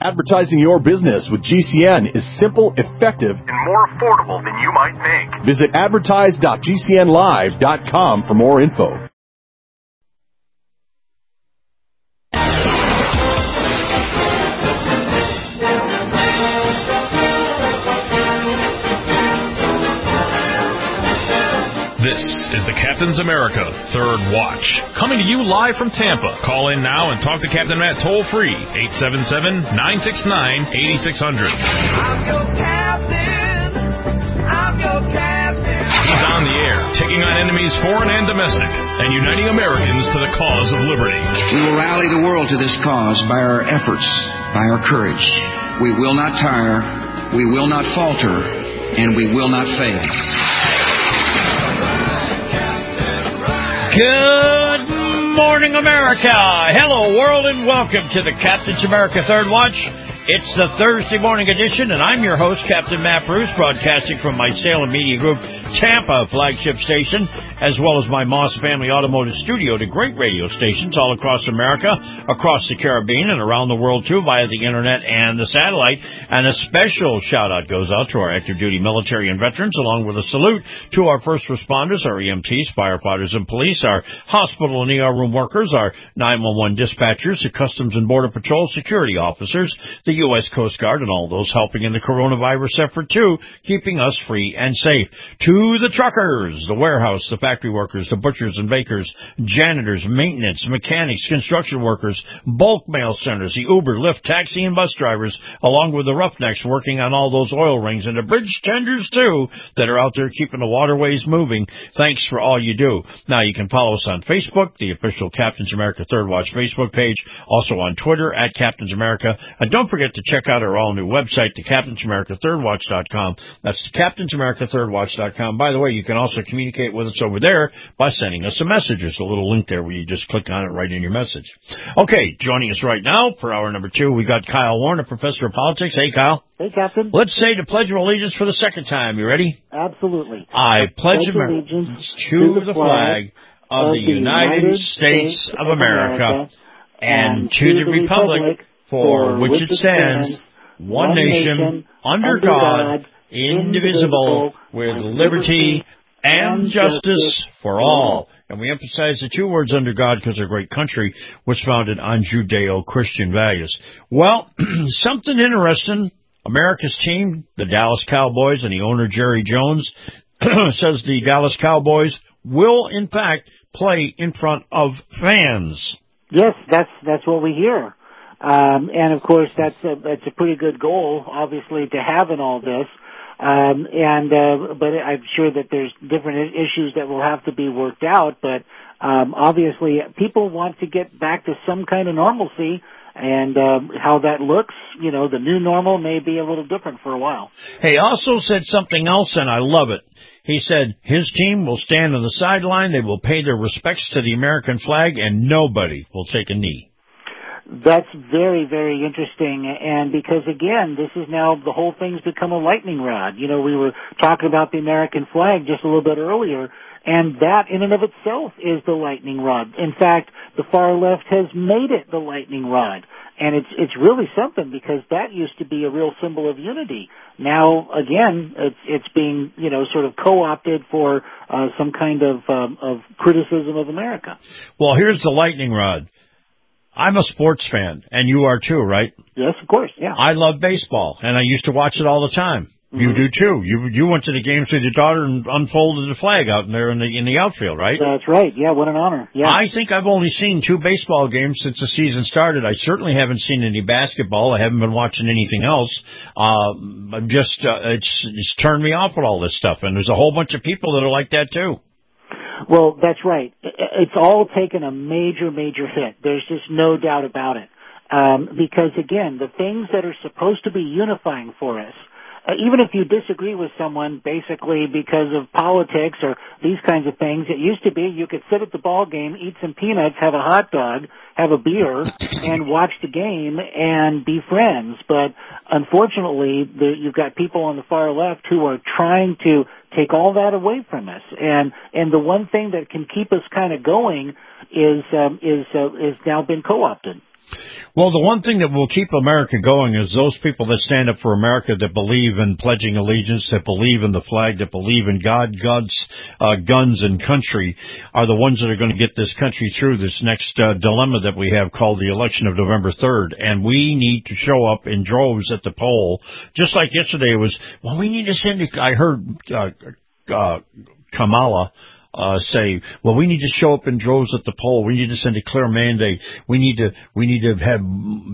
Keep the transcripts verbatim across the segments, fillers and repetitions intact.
Advertising your business with G C N is simple, effective, and more affordable than you might think. Visit advertise dot g c n live dot com for more info. This is the Captain's America Third Watch, coming to you live from Tampa. Call in now and talk to Captain Matt toll-free, eight seven seven, nine six nine, eight six zero zero. I'm your captain. I'm your captain. He's on the air, taking on enemies foreign and domestic, and uniting Americans to the cause of liberty. We will rally the world to this cause by our efforts, by our courage. We will not tire, we will not falter, and we will not fail. Good morning, America. Hello, world, and welcome to the Captain's America Third Watch. It's the Thursday morning edition, and I'm your host, Captain Matt Bruce, broadcasting from my Salem Media Group Tampa flagship station, as well as my Moss Family Automotive Studio to great radio stations all across America, across the Caribbean, and around the world, too, via the Internet and the satellite. And a special shout-out goes out to our active-duty military and veterans, along with a salute to our first responders, our E M Ts, firefighters, and police, our hospital and E R room workers, our nine one one dispatchers, the Customs and Border Patrol security officers, the U S Coast Guard, and all those helping in the coronavirus effort, too, keeping us free and safe. To the truckers, the warehouse, the factory workers, the butchers and bakers, janitors, maintenance, mechanics, construction workers, bulk mail centers, the Uber, Lyft, taxi, and bus drivers, along with the roughnecks working on all those oil rings, and the bridge tenders, too, that are out there keeping the waterways moving. Thanks for all you do. Now, you can follow us on Facebook, the official Captain's America Third Watch Facebook page, also on Twitter, at Captain's America, and don't forget to check out our all-new website, the captains america third watch dot com. That's the captains america third watch dot com. By the way, you can also communicate with us over there by sending us a message. There's a little link there where you just click on it right in your message. Okay, joining us right now for hour number two, we got Kyle Warner, professor of politics. Hey, Kyle. Hey, Captain. Let's say the Pledge of Allegiance for the second time. You ready? Absolutely. I pledge, pledge allegiance to the flag of the United States of America and to the republic for which it stands, one nation, under God, indivisible, with liberty and justice for all. And we emphasize the two words under God because our great country was founded on Judeo-Christian values. Well, something interesting. America's team, the Dallas Cowboys, and the owner, Jerry Jones, says the Dallas Cowboys will, in fact, play in front of fans. Yes, that's that's what we hear. Um, and, of course, that's a, that's a pretty good goal, obviously, to have in all this. Um, and uh, but I'm sure that there's different issues that will have to be worked out. But um, obviously, people want to get back to some kind of normalcy. And um, how that looks, you know, the new normal may be a little different for a while. He also said something else, and I love it. He said his team will stand on the sideline, they will pay their respects to the American flag, and nobody will take a knee. That's very, very interesting. And because, again, this is now, the whole thing's become a lightning rod. You know, we were talking about the American flag just a little bit earlier, and that in and of itself is the lightning rod. In fact, the far left has made it the lightning rod. And it's it's really something because that used to be a real symbol of unity. Now, again, it's it's being, you know, sort of co-opted for uh, some kind of um, of criticism of America. Well, here's the lightning rod. I'm a sports fan, and you are too, right? Yes, of course, yeah. I love baseball, and I used to watch it all the time. Mm-hmm. You do too. You you went to the games with your daughter and unfolded the flag out in there in the in the outfield, right? That's right. Yeah, what an honor. Yeah. I think I've only seen two baseball games since the season started. I certainly haven't seen any basketball. I haven't been watching anything else. Uh, I'm just uh, it's it's turned me off with all this stuff, and there's a whole bunch of people that are like that too. Well, that's right. It's all taken a major, major hit. There's just no doubt about it. Um, because, again, the things that are supposed to be unifying for us, uh, even if you disagree with someone basically because of politics or these kinds of things, it used to be you could sit at the ball game, eat some peanuts, have a hot dog, have a beer, and watch the game and be friends. But unfortunately, the, you've got people on the far left who are trying to take all that away from us. And and the one thing that can keep us kind of going is um, is uh, is now been co-opted. Well, the one thing that will keep America going is those people that stand up for America, that believe in pledging allegiance, that believe in the flag, that believe in God, God's uh, guns, and country, are the ones that are going to get this country through this next uh, dilemma that we have called the election of November third. And we need to show up in droves at the poll, just like yesterday it was, well, we need to send, a, I heard uh, uh, Kamala Uh, say, well, we need to show up in droves at the poll. We need to send a clear mandate. We need to, we need to have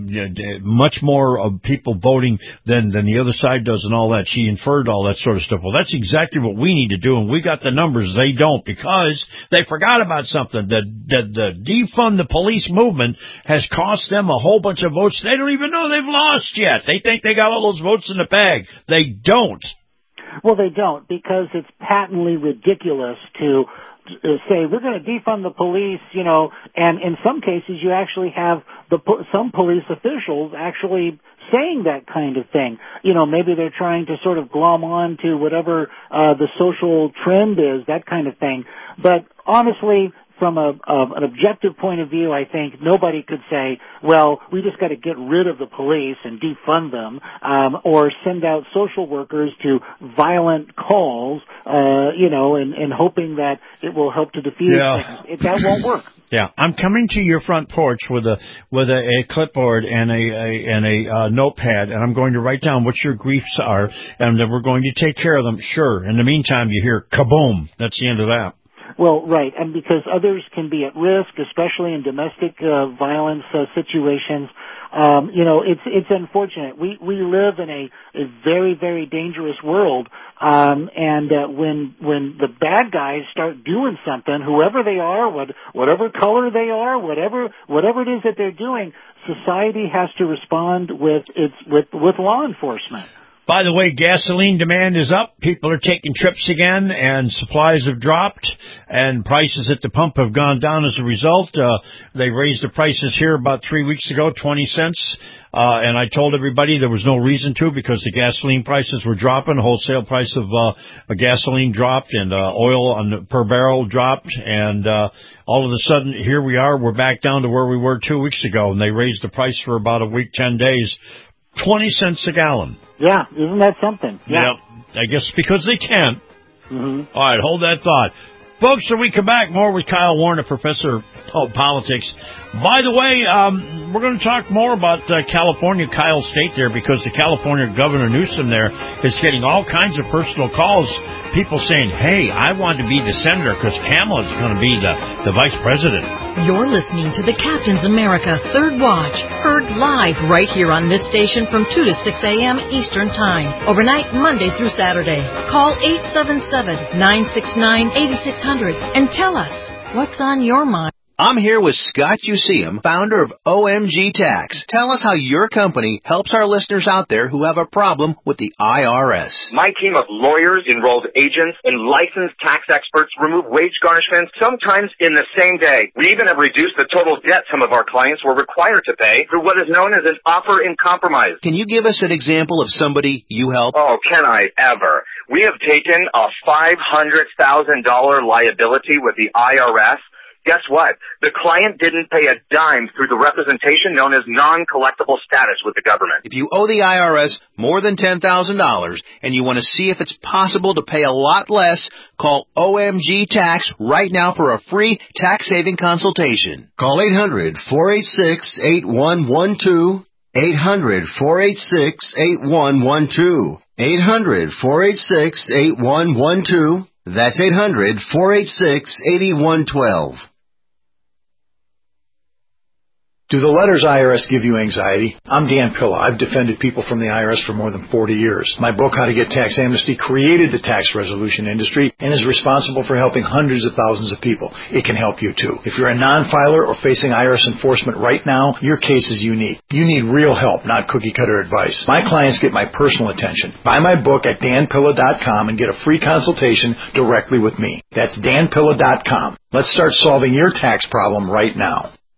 much more of people voting than, than the other side does and all that. She inferred all that sort of stuff. Well, that's exactly what we need to do, and we got the numbers. They don't, because they forgot about something. The, the, the defund the police movement has cost them a whole bunch of votes. They don't even know they've lost yet. They think they got all those votes in the bag. They don't. Well, they don't, because it's patently ridiculous to say we're going to defund the police, you know, and in some cases you actually have the some police officials actually saying that kind of thing. You know, maybe they're trying to sort of glom on to whatever uh, the social trend is, that kind of thing. But honestly, from a, uh, an objective point of view, I think nobody could say, well, we just got to get rid of the police and defund them, um, or send out social workers to violent calls, uh, you know, and, and hoping that it will help to defeat yeah. things. It, that won't work. Yeah, I'm coming to your front porch with a with a, a clipboard and a, a and a uh, notepad, and I'm going to write down what your griefs are, and then we're going to take care of them. Sure. In the meantime, you hear kaboom. That's the end of that. Well, right, and because others can be at risk, especially in domestic uh, violence uh, situations. Um, you know, it's it's unfortunate. We we live in a, a very very dangerous world, um, and uh, when when the bad guys start doing something, whoever they are, what whatever color they are, whatever whatever it is that they're doing, society has to respond with its with with law enforcement. By the way, gasoline demand is up. People are taking trips again, and supplies have dropped, and prices at the pump have gone down as a result. Uh, they raised the prices here about three weeks ago, twenty cents. Uh, and I told everybody there was no reason to, because the gasoline prices were dropping. The wholesale price of uh, gasoline dropped, and uh, oil on the, per barrel dropped. And uh, all of a sudden, here we are. We're back down to where we were two weeks ago, and they raised the price for about a week, ten days. twenty cents a gallon. Yeah, isn't that something? Yeah. Yep. I guess because they can. Mm-hmm. All right, hold that thought. Folks, when we come back, more with Kyle Warner, professor of politics. By the way, um, we're going to talk more about uh, California, Kyle State there, because the California Governor Newsom there is getting all kinds of personal calls. People saying, hey, I want to be the senator because Kamala is going to be the, the vice president. You're listening to the Captain's America Third Watch, heard live right here on this station from two to six a.m. Eastern Time, overnight Monday through Saturday. Call eight seven seven, nine six nine, eight six zero zero and tell us what's on your mind. I'm here with Scott Useum, founder of O M G Tax. Tell us how your company helps our listeners out there who have a problem with the I R S. My team of lawyers, enrolled agents, and licensed tax experts remove wage garnishments sometimes in the same day. We even have reduced the total debt some of our clients were required to pay through what is known as an offer in compromise. Can you give us an example of somebody you help? Oh, can I ever? We have taken a five hundred thousand dollars liability with the I R S. Guess what? The client didn't pay a dime through the representation known as non-collectible status with the government. If you owe the I R S more than ten thousand dollars and you want to see if it's possible to pay a lot less, call O M G Tax right now for a free tax-saving consultation. Call eight hundred, four eight six, eight one one two, eight hundred, four eight six, eight one one two, eight hundred, four eight six, eight one one two. That's eight hundred, four eight six, eight one one two. Do the letters I R S give you anxiety? I'm Dan Pilla. I've defended people from the I R S for more than forty years. My book, How to Get Tax Amnesty, created the tax resolution industry and is responsible for helping hundreds of thousands of people. It can help you too. If you're a non-filer or facing I R S enforcement right now, your case is unique. You need real help, not cookie-cutter advice. My clients get my personal attention. Buy my book at dan pilla dot com and get a free consultation directly with me. That's dan pilla dot com. Let's start solving your tax problem right now.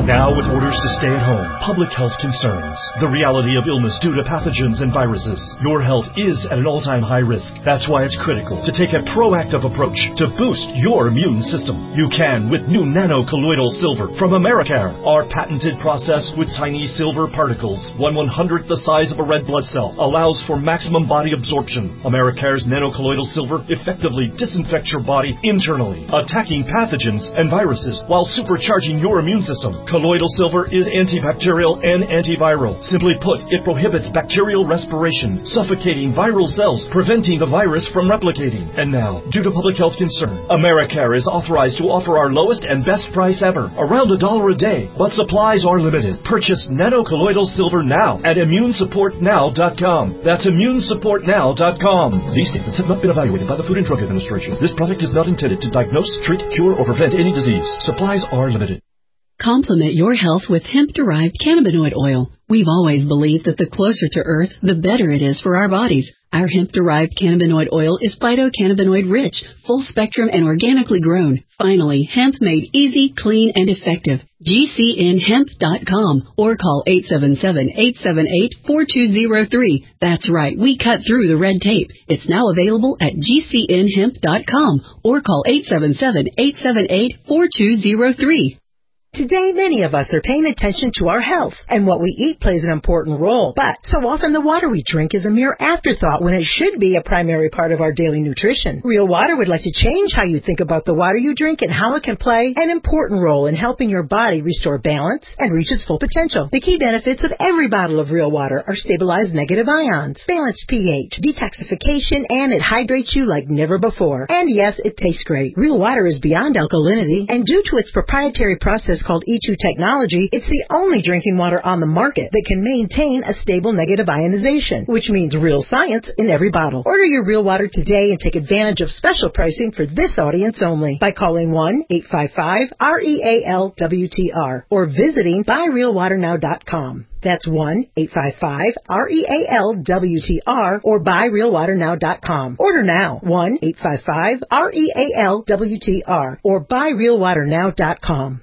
Now with orders to stay at home, public health concerns, the reality of illness due to pathogens and viruses, your health is at an all-time high risk. That's why it's critical to take a proactive approach to boost your immune system. You can with new nano-colloidal silver from Americare. Our patented process with tiny silver particles, one one-hundredth the size of a red blood cell, allows for maximum body absorption. Americare's nano-colloidal silver effectively disinfects your body internally, attacking pathogens and viruses while supercharging your immune system. Colloidal silver is antibacterial and antiviral. Simply put, it prohibits bacterial respiration, suffocating viral cells, preventing the virus from replicating. And now, due to public health concern, Americare is authorized to offer our lowest and best price ever, around a dollar a day, but supplies are limited. Purchase nano-colloidal silver now at immune support now dot com. That's immune support now dot com. These statements have not been evaluated by the Food and Drug Administration. This product is not intended to diagnose, treat, cure, or prevent any disease. Supplies are limited. Complement your health with hemp-derived cannabinoid oil. We've always believed that the closer to Earth, the better it is for our bodies. Our hemp-derived cannabinoid oil is phytocannabinoid-rich, full-spectrum, and organically grown. Finally, hemp made easy, clean, and effective. G C N hemp dot com or call eight seven seven, eight seven eight, four two zero three. That's right, we cut through the red tape. It's now available at G C N hemp dot com or call eight seven seven, eight seven eight, four two zero three. Today, many of us are paying attention to our health, and what we eat plays an important role. But so often the water we drink is a mere afterthought when it should be a primary part of our daily nutrition. Real Water would like to change how you think about the water you drink and how it can play an important role in helping your body restore balance and reach its full potential. The key benefits of every bottle of Real Water are stabilized negative ions, balanced pH, detoxification, and it hydrates you like never before. And yes, it tastes great. Real Water is beyond alkalinity, and due to its proprietary process called E two technology, it's the only drinking water on the market that can maintain a stable negative ionization, which means real science in every bottle. Order your Real Water today and take advantage of special pricing for this audience only by calling one eight five five, R E A L W T R or visiting buy real water now dot com. That's one eight five five, R E A L W T R or buy real water now dot com. Order now, one eight five five, R E A L W T R or buy real water now dot com.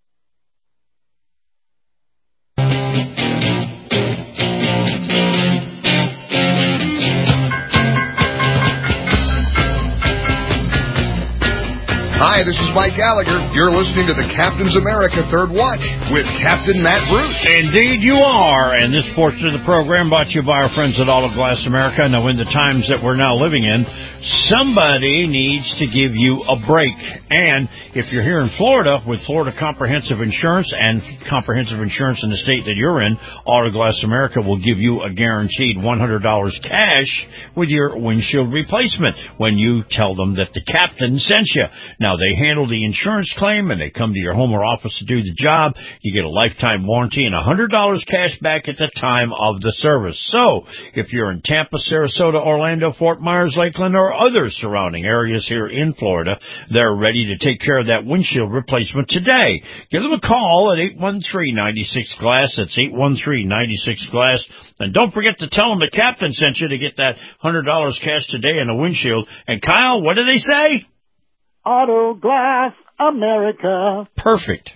Hi, this is Mike Gallagher. You're listening to the Captain's America Third Watch with Captain Matt Bruce. Indeed you are. And this portion of the program brought to you by our friends at Auto Glass America. Now, in the times that we're now living in, somebody needs to give you a break. And if you're here in Florida with Florida Comprehensive Insurance and comprehensive insurance in the state that you're in, Auto Glass America will give you a guaranteed one hundred dollars cash with your windshield replacement when you tell them that the captain sent you. Now, they handle the insurance claim, and they come to your home or office to do the job. You get a lifetime warranty and one hundred dollars cash back at the time of the service. So, if you're in Tampa, Sarasota, Orlando, Fort Myers, Lakeland, or other surrounding areas here in Florida, they're ready to take care of that windshield replacement today. Give them a call at eight one three, nine six, glass. That's eight one three, nine six, glass. And don't forget to tell them the captain sent you to get that one hundred dollars cash today in the windshield. And, Kyle, what do they say? Auto Glass America. Perfect.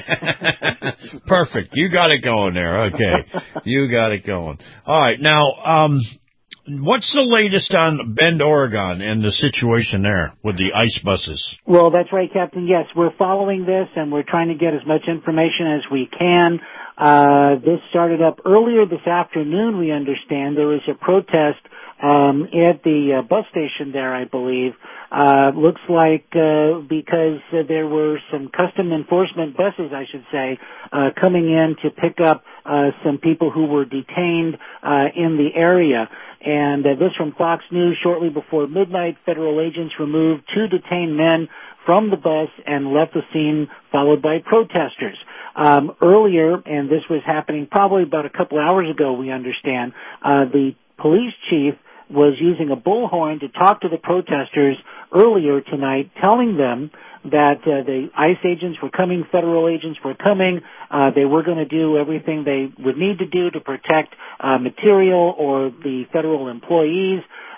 Perfect. You got it going there. Okay. You got it going. All right. Now, um, what's the latest on Bend, Oregon, and the situation there with the ICE buses? Well, that's right, Captain. Yes, we're following this, and we're trying to get as much information as we can. Uh, this started up earlier this afternoon, we understand. There was a protest um, at the uh, bus station there, I believe. Uh, looks like, uh, because uh, there were some custom enforcement buses, I should say, uh, coming in to pick up, uh, some people who were detained, uh, in the area. And, uh, this from Fox News. Shortly before midnight, federal agents removed two detained men from the bus and left the scene, followed by protesters. Um, earlier, and this was happening probably about a couple hours ago, we understand, uh, the police chief was using a bullhorn to talk to the protesters earlier tonight, telling them that uh, the ICE agents were coming, federal agents were coming, uh, they were going to do everything they would need to do to protect uh, material or the federal employees.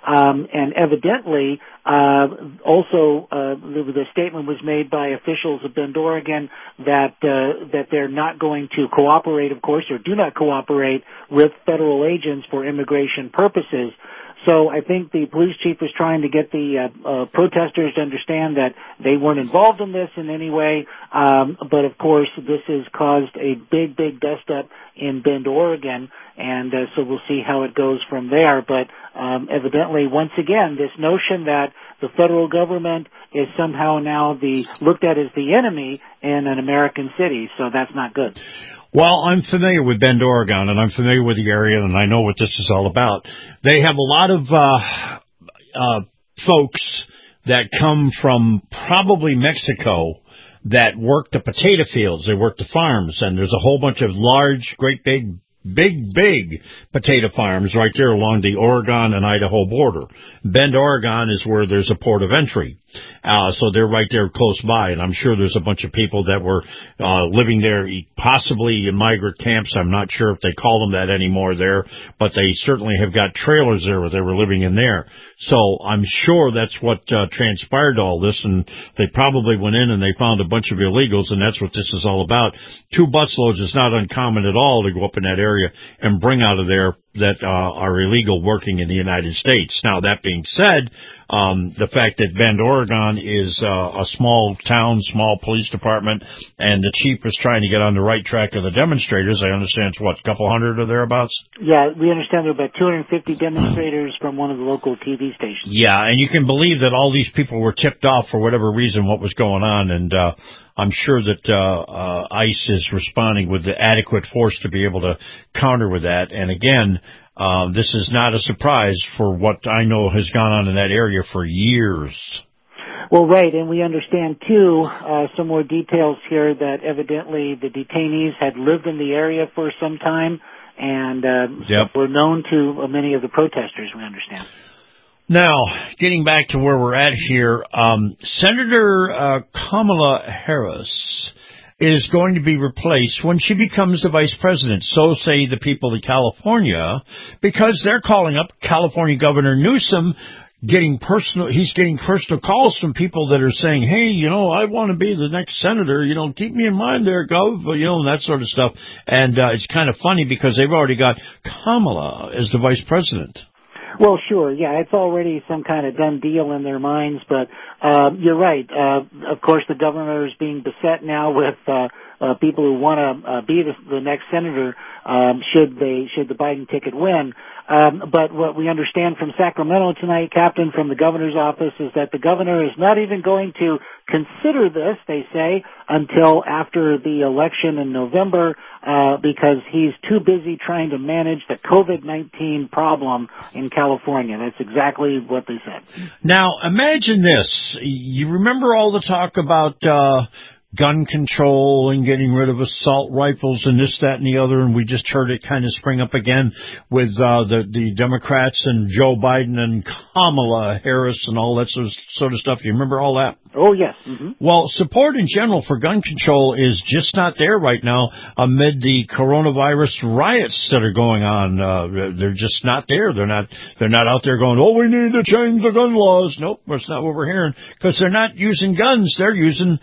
Um, and evidently, uh, also, uh, the, the statement was made by officials of Bend, Oregon that, uh, that they're not going to cooperate, of course, or do not cooperate with federal agents for immigration purposes. So I think the police chief was trying to get the uh, uh, protesters to understand that they weren't involved in this in any way. Um, but of course, this has caused a big, big dust up in Bend, Oregon, and uh, so we'll see how it goes from there. But um, evidently, once again, this notion that the federal government is somehow now the looked at as the enemy in an American city, so that's not good. Well, I'm familiar with Bend, Oregon, and I'm familiar with the area, and I know what this is all about. They have a lot of uh, uh, folks that come from probably Mexico that work the potato fields. They work the farms, and there's a whole bunch of large, great big, big, big potato farms right there along the Oregon and Idaho border. Bend, Oregon is where there's a port of entry. Uh, so they're right there close by, and I'm sure there's a bunch of people that were uh, living there, possibly in migrant camps. I'm not sure if they call them that anymore there, but they certainly have got trailers there where they were living in there. So I'm sure that's what uh, transpired to all this, and they probably went in and they found a bunch of illegals, and that's what this is all about. Two busloads is not uncommon at all to go up in that area and bring out of there that uh, are illegal working in the United States. Now, that being said, um, the fact that Bend, Oregon is uh, a small town, small police department, and the chief is trying to get on the right track of the demonstrators, I understand it's, what, a couple hundred or thereabouts? Yeah, we understand there are about two hundred fifty demonstrators from one of the local T V stations. Yeah, and you can believe that all these people were tipped off for whatever reason what was going on, and uh I'm sure that uh, uh ICE is responding with the adequate force to be able to counter with that. And again, uh, this is not a surprise for what I know has gone on in that area for years. Well, right, and we understand, too, uh, some more details here that evidently the detainees had lived in the area for some time and uh, yep. were known to uh, many of the protesters, we understand. Now, getting back to where we're at here, um, Senator uh, Kamala Harris is going to be replaced when she becomes the vice president. So say the people of California, because they're calling up California Governor Newsom, getting personal, he's getting personal calls from people that are saying, hey, you know, I want to be the next senator, you know, keep me in mind there, Gov, you know, and that sort of stuff. And uh, it's kind of funny because they've already got Kamala as the vice president. Well, sure, yeah, it's already some kind of done deal in their minds, but uh, you're right. Uh, of course, the governor is being beset now with uh, uh, people who want to uh, be the, the next senator um, should they should the Biden ticket win. Um, but what we understand from Sacramento tonight, Captain, from the governor's office, is that the governor is not even going to consider this, they say, until after the election in November, uh, because he's too busy trying to manage the COVID nineteen problem in California. That's exactly what they said. Now, imagine this. You remember all the talk about uh gun control and getting rid of assault rifles and this, that, and the other, and we just heard it kind of spring up again with uh the, the Democrats and Joe Biden and Kamala Harris and all that sort of, sort of stuff. Do you remember all that? Oh, yes. Mm-hmm. Well, support in general for gun control is just not there right now amid the coronavirus riots that are going on. Uh, they're just not there. They're not, they're not out there going, oh, we need to change the gun laws. Nope, that's not what we're hearing, because they're not using guns. They're using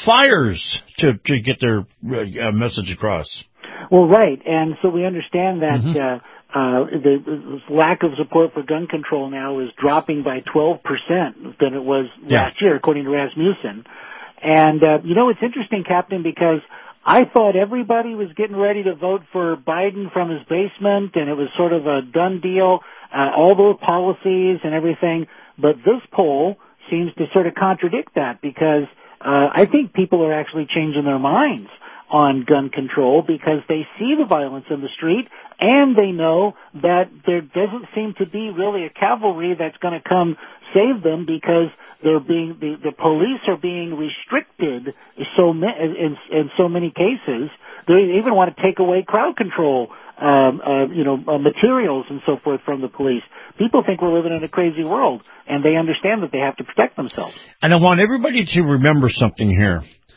fires to, to get their uh, message across. Well, right. And so we understand that, Mm-hmm. uh, Uh, the, the lack of support for gun control now is dropping by twelve percent than it was yeah. last year, according to Rasmussen. And, uh, you know, it's interesting, Captain, because I thought everybody was getting ready to vote for Biden from his basement, and it was sort of a done deal, uh, all those policies and everything. But this poll seems to sort of contradict that, because uh, I think people are actually changing their minds on gun control because they see the violence in the street, and they know that there doesn't seem to be really a cavalry that's going to come save them, because they're being the, the police are being restricted so ma- in, in so many cases. They even want to take away crowd control, um, uh, you know, uh, materials and so forth from the police. People think we're living in a crazy world, and they understand that they have to protect themselves. And I want everybody to remember something here.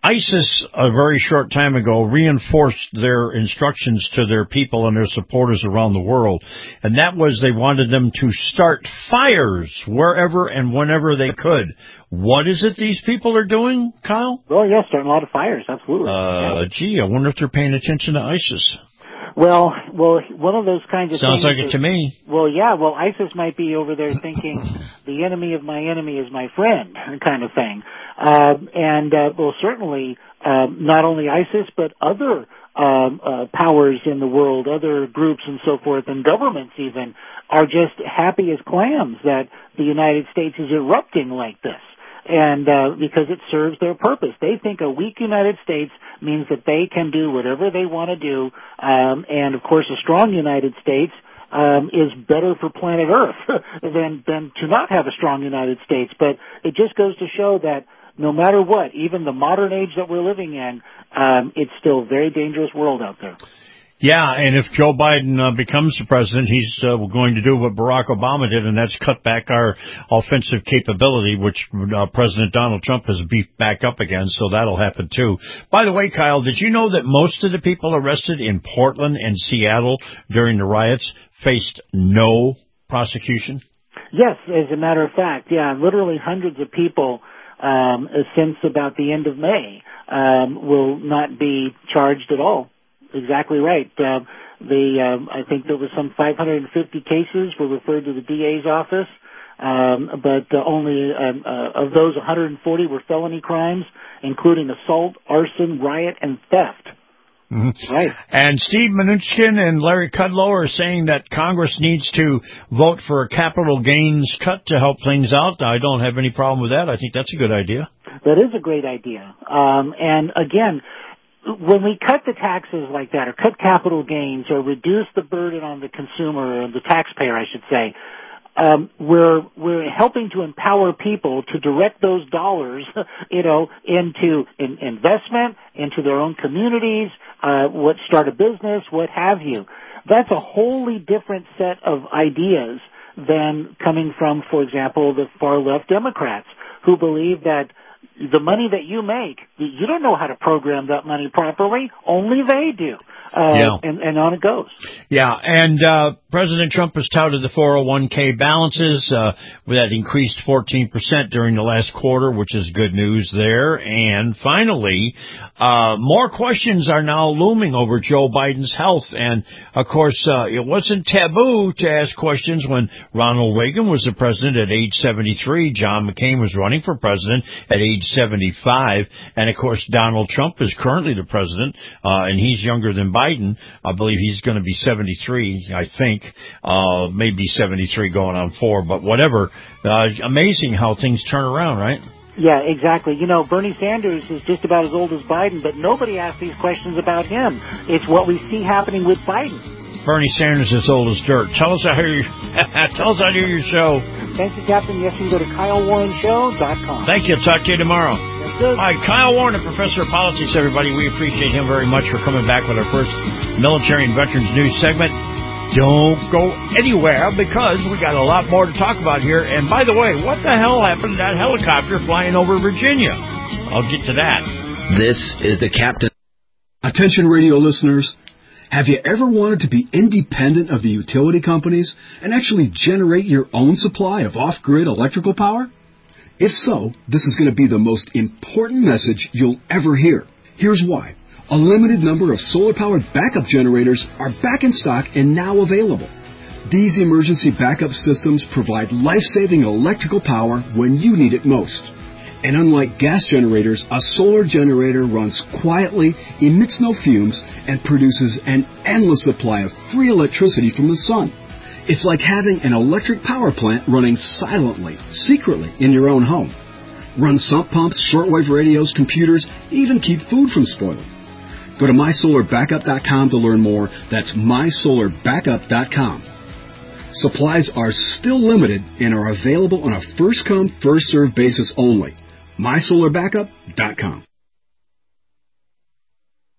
ISIS, a very short time ago, reinforced their instructions to their people and their supporters around the world, and that was they wanted them to start fires wherever and whenever they could. What is it these people are doing, Kyle? Well, yeah, starting a lot of fires, absolutely. Uh, yeah. Gee, I wonder if they're paying attention to ISIS. Well, well, one of those kinds of Sounds things like it is, to me. Well, yeah, well, ISIS might be over there thinking the enemy of my enemy is my friend, kind of thing. Uh, and, uh, well, certainly, uh, not only ISIS, but other um, uh, powers in the world, other groups and so forth, and governments even, are just happy as clams that the United States is erupting like this. And uh, because it serves their purpose. They think a weak United States means that they can do whatever they want to do, um, and of course a strong United States um, is better for planet Earth than, than to not have a strong United States. But it just goes to show that no matter what, even the modern age that we're living in, um, it's still a very dangerous world out there. Yeah, and if Joe Biden uh, becomes the president, he's uh, going to do what Barack Obama did, and that's cut back our offensive capability, which uh, President Donald Trump has beefed back up again, so that'll happen too. By the way, Kyle, did you know that most of the people arrested in Portland and Seattle during the riots faced no prosecution? Yes, as a matter of fact, yeah, literally hundreds of people um, since about the end of May um, will not be charged at all. Exactly right. Uh, the um, I think there was some five hundred fifty cases were referred to the D A's office, um, but uh, only um, uh, of those one hundred forty were felony crimes, including assault, arson, riot, and theft. Mm-hmm. Right. And Steve Mnuchin and Larry Kudlow are saying that Congress needs to vote for a capital gains cut to help things out. I don't have any problem with that. I think that's a good idea. That is a great idea. Um, and again, when we cut the taxes like that, or cut capital gains, or reduce the burden on the consumer, or the taxpayer, I should say, um, we're we're helping to empower people to direct those dollars, you know, into in, investment, into their own communities, uh, what start a business, what have you. That's a wholly different set of ideas than coming from, for example, the far left Democrats, who believe that the money that you make, you don't know how to program that money properly. Only they do. Uh, yeah. and, and on it goes. Yeah, and uh, President Trump has touted the four oh one k balances uh, that increased fourteen percent during the last quarter, which is good news there. And finally, uh, more questions are now looming over Joe Biden's health. And, of course, uh, it wasn't taboo to ask questions when Ronald Reagan was the president at age seventy-three. John McCain was running for president at age seventy-five. And, of course, Donald Trump is currently the president, uh, and he's younger than Biden. I believe he's going to be seventy-three, I think, uh, maybe seventy-three going on four, but whatever. Uh, amazing how things turn around, right? Yeah, exactly. You know, Bernie Sanders is just about as old as Biden, but nobody asks these questions about him. It's what we see happening with Biden. Bernie Sanders is old as dirt. Tell us how you tell us how to do your show. Thank you, Captain. Yes, you can go to Kyle Warren Show dot com. Thank you. Talk to you tomorrow. That's good. All right, Kyle Warren, a professor of politics, everybody. We appreciate him very much for coming back with our first military and veterans news segment. Don't go anywhere because we got a lot more to talk about here. And by the way, what the hell happened to that helicopter flying over Virginia? I'll get to that. This is the Captain. Attention, radio listeners. Have you ever wanted to be independent of the utility companies and actually generate your own supply of off-grid electrical power? If so, this is going to be the most important message you'll ever hear. Here's why. A limited number of solar-powered backup generators are back in stock and now available. These emergency backup systems provide life-saving electrical power when you need it most. And unlike gas generators, a solar generator runs quietly, emits no fumes, and produces an endless supply of free electricity from the sun. It's like having an electric power plant running silently, secretly in your own home. Run sump pumps, shortwave radios, computers, even keep food from spoiling. Go to my solar backup dot com to learn more. That's my solar backup dot com. Supplies are still limited and are available on a first-come, first-served basis only. my solar backup dot com.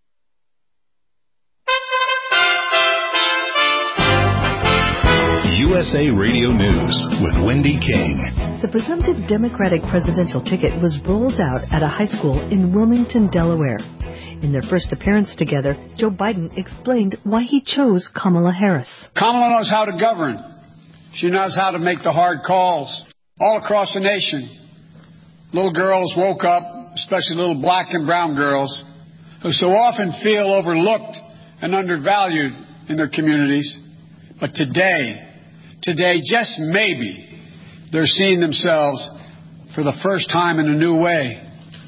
U U S A Radio News with Wendy King. The presumptive Democratic presidential ticket was rolled out at a high school in Wilmington, Delaware. In their first appearance together, Joe Biden explained why he chose Kamala Harris. Kamala knows how to govern. She knows how to make the hard calls all across the nation. Little girls woke up, especially little black and brown girls, who so often feel overlooked and undervalued in their communities. But today, today, just maybe, they're seeing themselves for the first time in a new way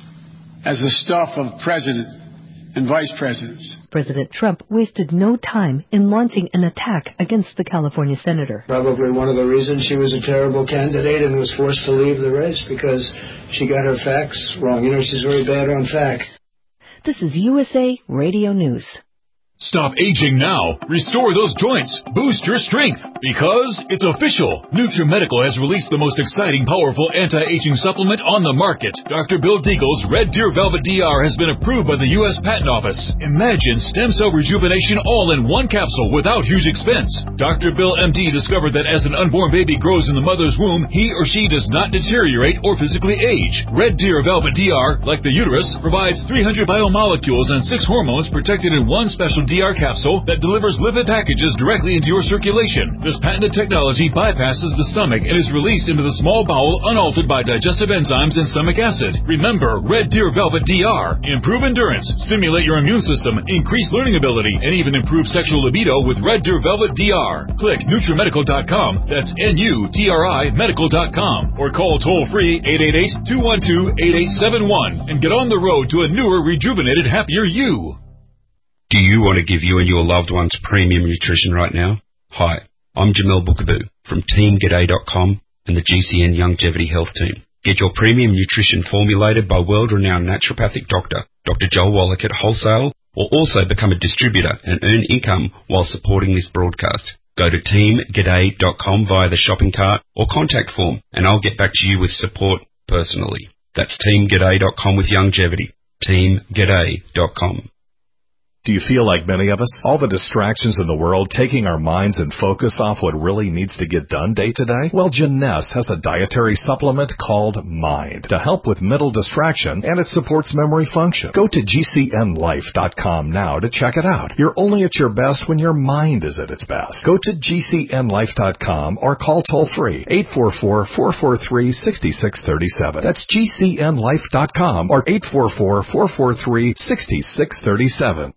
as the stuff of president and vice presidents. President Trump wasted no time in launching an attack against the California senator. Probably one of the reasons she was a terrible candidate and was forced to leave the race, because she got her facts wrong. You know, she's very bad on fact. This is U S A Radio News. Stop aging now. Restore those joints. Boost your strength. Because it's official. NutriMedical has released the most exciting, powerful anti-aging supplement on the market. Doctor Bill Deagle's Red Deer Velvet D R has been approved by the U S Patent Office. Imagine stem cell rejuvenation all in one capsule without huge expense. Doctor Bill M D discovered that as an unborn baby grows in the mother's womb, he or she does not deteriorate or physically age. Red Deer Velvet D R, like the uterus, provides three hundred biomolecules and six hormones protected in one special D R capsule that delivers lipid packages directly into your circulation. This patented technology bypasses the stomach and is released into the small bowel unaltered by digestive enzymes and stomach acid. Remember, Red Deer Velvet D R. Improve endurance, stimulate your immune system, increase learning ability, and even improve sexual libido with Red Deer Velvet D R. Click NutriMedical dot com, that's N U T R I medical dot com, or call toll-free eight eight eight, two one two, eight eight seven one and get on the road to a newer, rejuvenated, happier you. Do you want to give you and your loved ones premium nutrition right now? Hi, I'm Jamel Bookaboo from Team G'day dot com and the G C N Longevity Health Team. Get your premium nutrition formulated by world-renowned naturopathic doctor, Doctor Joel Wallach at wholesale, or also become a distributor and earn income while supporting this broadcast. Go to Team G'day dot com via the shopping cart or contact form, and I'll get back to you with support personally. That's Team G'day dot com with Longevity. Team G'day dot com. Do you feel like many of us? All the distractions in the world taking our minds and focus off what really needs to get done day to day? Well, Jeunesse has a dietary supplement called Mind to help with mental distraction, and it supports memory function. Go to G C N life dot com now to check it out. You're only at your best when your mind is at its best. Go to G C N life dot com or call toll-free eight four four, four four three, six six three seven. That's G C N life dot com or eight four four, four four three, six six three seven.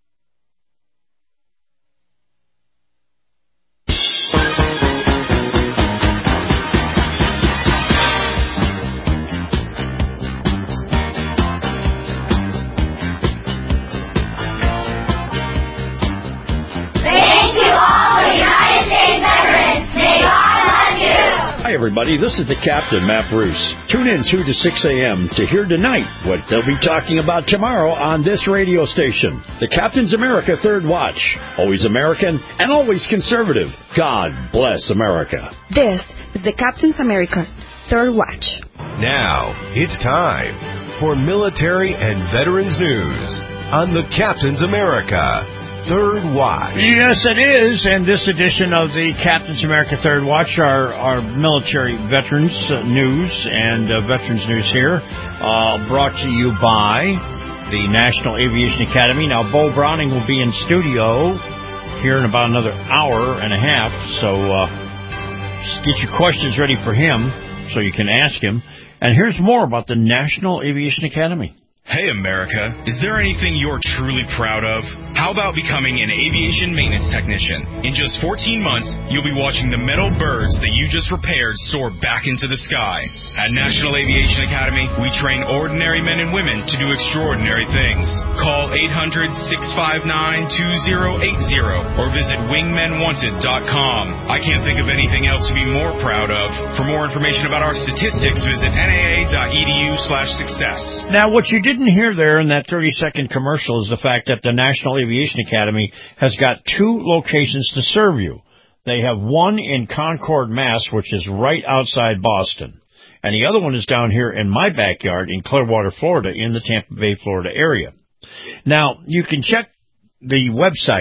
Hi, everybody. This is the Captain, Matt Bruce. Tune in two to six a.m. to hear tonight what they'll be talking about tomorrow on this radio station. The Captain's America Third Watch. Always American and always conservative. God bless America. This is the Captain's America Third Watch. Now, it's time for military and veterans news on the Captain's America Third Watch. Yes, it is. And this edition of the Captain's America Third Watch, our, our military veterans uh, news and uh, veterans news here, uh, brought to you by the National Aviation Academy. Now, Bo Browning will be in studio here in about another hour and a half, so uh, get your questions ready for him so you can ask him. And here's more about the National Aviation Academy. Hey, America, is there anything you're truly proud of? How about becoming an aviation maintenance technician? In just fourteen months, you'll be watching the metal birds that you just repaired soar back into the sky. At National Aviation Academy, we train ordinary men and women to do extraordinary things. Call eight hundred, six five nine, two zero eight zero or visit wingmen wanted dot com. I can't think of anything else to be more proud of. For more information about our statistics, visit N A A dot E D U slash success. Now, what you didn't hear there in that thirty-second commercial is the fact that the National Aviation Academy has got two locations to serve you. They have one in Concord, Mass., which is right outside Boston, and the other one is down here in my backyard in Clearwater, Florida, in the Tampa Bay, Florida area. Now, you can check the website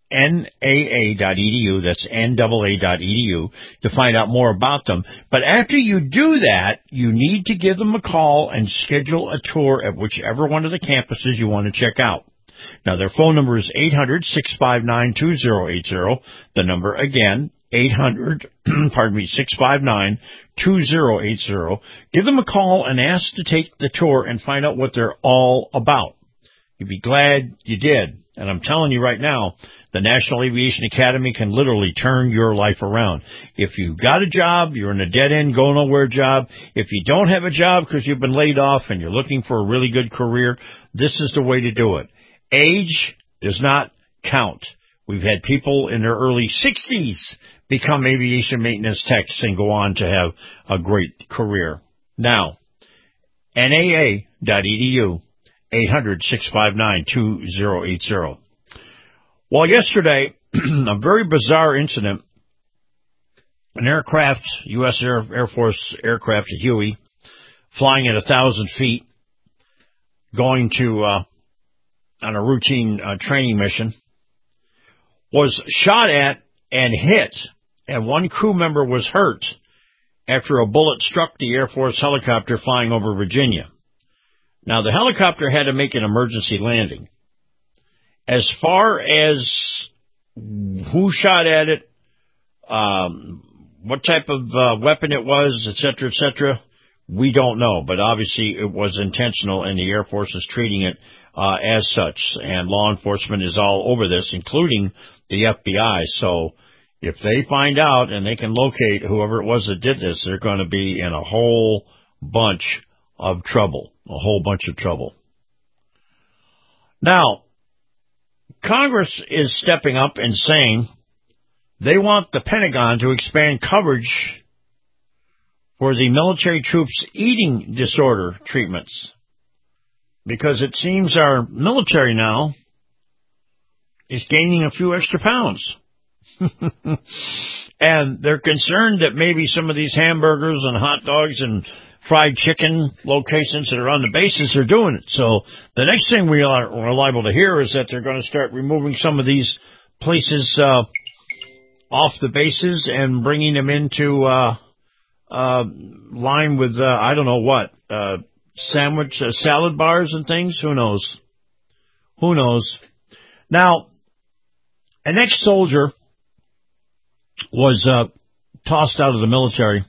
N A A dot E D U. That's N A A dot E D U to find out more about them. But after you do that, you need to give them a call and schedule a tour at whichever one of the campuses you want to check out. Now, their phone number is eight hundred, six five nine, two zero eight zero. The number again, eight hundred, pardon me, six five nine, two zero eight zero. Give them a call and ask to take the tour and find out what they're all about. You'd be glad you did. And I'm telling you right now, the National Aviation Academy can literally turn your life around. If you've got a job, you're in a dead-end, go-nowhere job. If you don't have a job because you've been laid off and you're looking for a really good career, this is the way to do it. Age does not count. We've had people in their early sixties become aviation maintenance techs and go on to have a great career. Now, N A A dot E D U. eight hundred, six five nine, two zero eight zero. Well, yesterday, a very bizarre incident. An aircraft, U S Air, Air Force aircraft, a Huey, flying at a thousand feet, going to, uh, on a routine uh, training mission, was shot at and hit, and one crew member was hurt after a bullet struck the Air Force helicopter flying over Virginia. Now, the helicopter had to make an emergency landing. As far as who shot at it, um, what type of uh, weapon it was, et cetera, et cetera, we don't know. But obviously it was intentional, and the Air Force is treating it uh, as such. And law enforcement is all over this, including the F B I. So if they find out and they can locate whoever it was that did this, they're going to be in a whole bunch of trouble. A whole bunch of trouble. Now, Congress is stepping up and saying they want the Pentagon to expand coverage for the military troops' eating disorder treatments, because it seems our military now is gaining a few extra pounds. And they're concerned that maybe some of these hamburgers and hot dogs and fried chicken locations that are on the bases are doing it. So the next thing we are, we're liable to hear is that they're going to start removing some of these places uh, off the bases and bringing them into uh, uh, line with, uh, I don't know what, uh, sandwich, uh, salad bars and things. Who knows? Who knows? Now, an ex-soldier was uh, tossed out of the military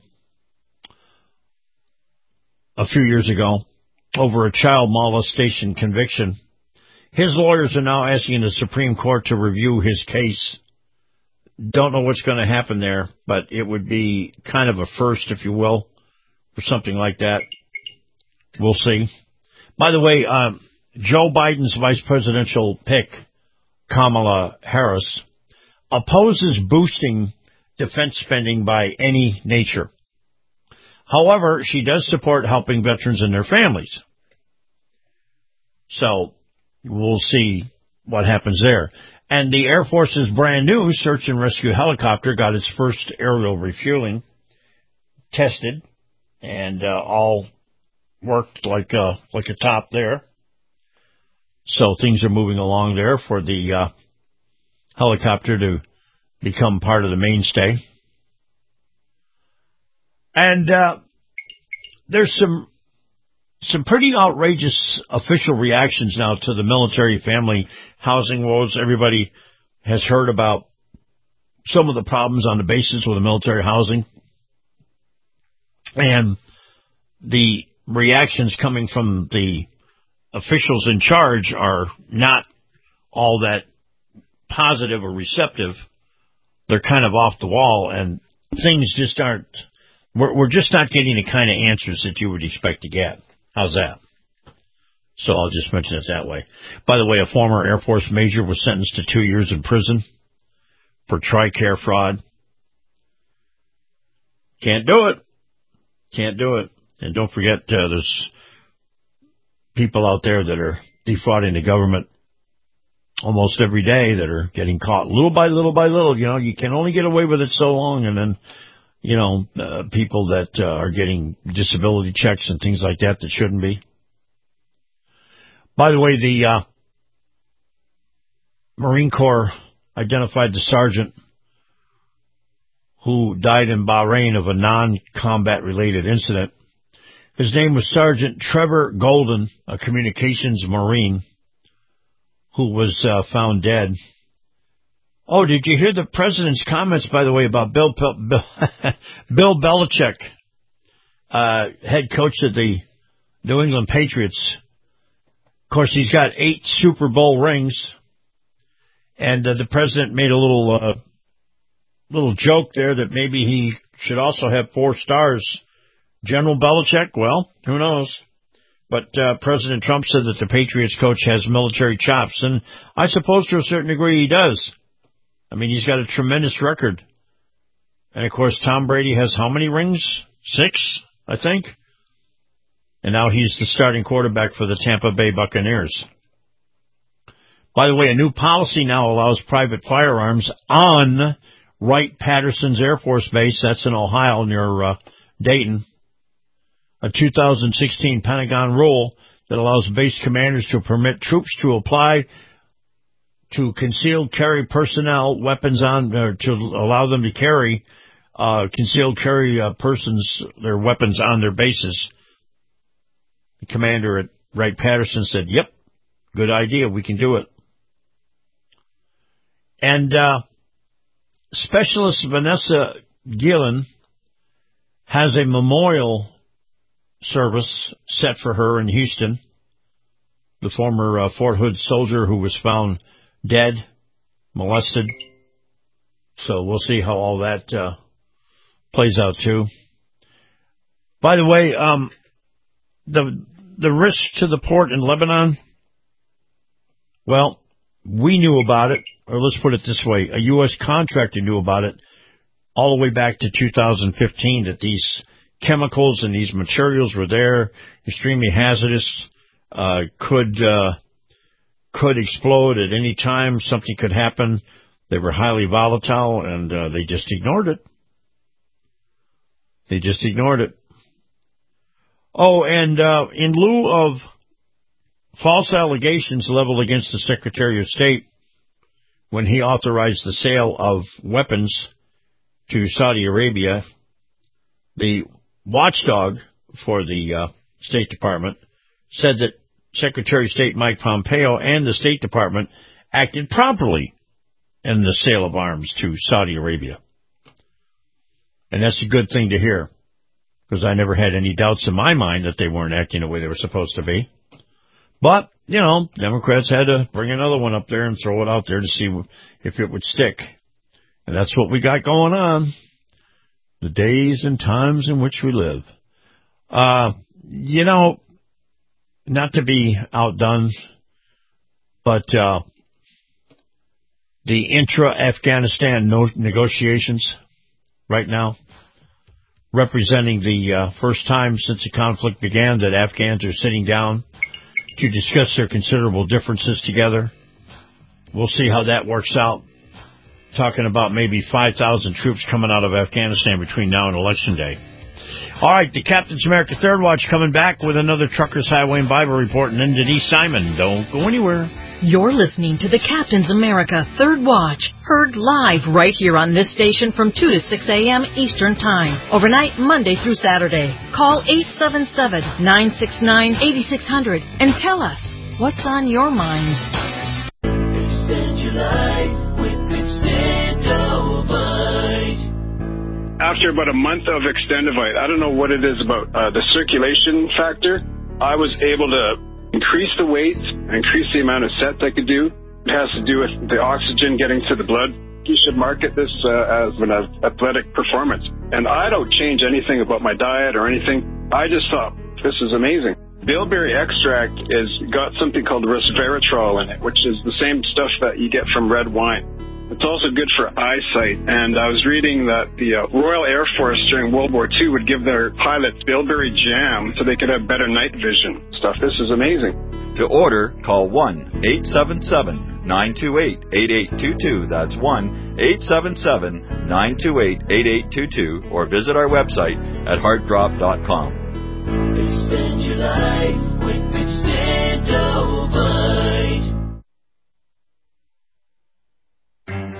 a few years ago over a child molestation conviction. His lawyers are now asking the Supreme Court to review his case. Don't know what's going to happen there, but it would be kind of a first, if you will, for something like that. We'll see. By the way, um, Joe Biden's vice presidential pick, Kamala Harris, opposes boosting defense spending by any nature. However, she does support helping veterans and their families. So we'll see what happens there. And the Air Force's brand new search and rescue helicopter got its first aerial refueling tested, and uh, all worked like a, like a top there. So things are moving along there for the uh, helicopter to become part of the mainstay. And uh, there's some some pretty outrageous official reactions now to the military family housing woes. Everybody has heard about some of the problems on the bases with the military housing. And the reactions coming from the officials in charge are not all that positive or receptive. They're kind of off the wall, and things just aren't... We're, we're just not getting the kind of answers that you would expect to get. How's that? So I'll just mention it that way. By the way, a former Air Force major was sentenced to two years in prison for TRICARE fraud. Can't do it. Can't do it. And don't forget, uh, there's people out there that are defrauding the government almost every day that are getting caught little by little by little. You know, you can only get away with it so long, and then, you know, uh, people that uh, are getting disability checks and things like that that shouldn't be. By the way, the uh, Marine Corps identified the sergeant who died in Bahrain of a non-combat related incident. His name was Sergeant Trevor Golden, a communications Marine, who was uh, found dead. Oh, did you hear the president's comments, by the way, about Bill Bill, Bill Belichick, uh, head coach of the New England Patriots? Of course, he's got eight Super Bowl rings, and uh, the president made a little uh, little joke there that maybe he should also have four stars. General Belichick, well, who knows? But uh, President Trump said that the Patriots coach has military chops, and I suppose to a certain degree he does. I mean, he's got a tremendous record. And, of course, Tom Brady has how many rings? Six, I think. And now he's the starting quarterback for the Tampa Bay Buccaneers. By the way, a new policy now allows private firearms on Wright-Patterson's Air Force Base. That's in Ohio near uh, Dayton. A two thousand sixteen Pentagon rule that allows base commanders to permit troops to apply to concealed carry personnel weapons on, or to allow them to carry uh, concealed carry uh, persons, their weapons on their bases. The commander at Wright-Patterson said, yep, good idea, we can do it. And uh, Specialist Vanessa Gillen has a memorial service set for her in Houston, the former uh, Fort Hood soldier who was found dead, molested. So we'll see how all that uh, plays out too. By the way, um, the the risk to the port in Lebanon, well, we knew about it, or let's put it this way, a U S contractor knew about it all the way back to two thousand fifteen, that these chemicals and these materials were there, extremely hazardous, uh, could, uh, could explode at any time. Something could happen. They were highly volatile, and, uh, they just ignored it. They just ignored it. Oh, and, uh, in lieu of false allegations leveled against the Secretary of State when he authorized the sale of weapons to Saudi Arabia, the watchdog for the uh, State Department said that Secretary of State Mike Pompeo and the State Department acted properly in the sale of arms to Saudi Arabia. And that's a good thing to hear, because I never had any doubts in my mind that they weren't acting the way they were supposed to be. But, you know, Democrats had to bring another one up there and throw it out there to see if it would stick. And that's what we got going on. The days and times in which we live. Uh, you know, not to be outdone, but uh, the intra-Afghanistan no- negotiations right now, representing the uh, first time since the conflict began that Afghans are sitting down to discuss their considerable differences together. We'll see how that works out. Talking about maybe five thousand troops coming out of Afghanistan between now and Election Day. All right, the Captain's America Third Watch coming back with another Truckers Highway and Bible Report, and then Denise Simon. Don't go anywhere. You're listening to the Captain's America Third Watch, heard live right here on this station from two to six a.m. Eastern Time, overnight Monday through Saturday. Call eight seven seven, nine six nine, eight six zero zero and tell us what's on your mind. Extend your life with Extendovite. After about a month of Extendovite, I don't know what it is about uh, the circulation factor, I was able to increase the weight, increase the amount of sets I could do. It has to do with the oxygen getting to the blood. You should market this uh, as an athletic performance. And I don't change anything about my diet or anything. I just thought, this is amazing. Bilberry extract is got something called resveratrol in it, which is the same stuff that you get from red wine. It's also good for eyesight, and I was reading that the uh, Royal Air Force during World War Two would give their pilots bilberry jam so they could have better night vision stuff. This is amazing. To order, call one eight seven seven, nine two eight, eight eight two two. That's one eight seven seven, nine two eight, eight eight two two, or visit our website at heart drop dot com. Extend your life with Extendovite.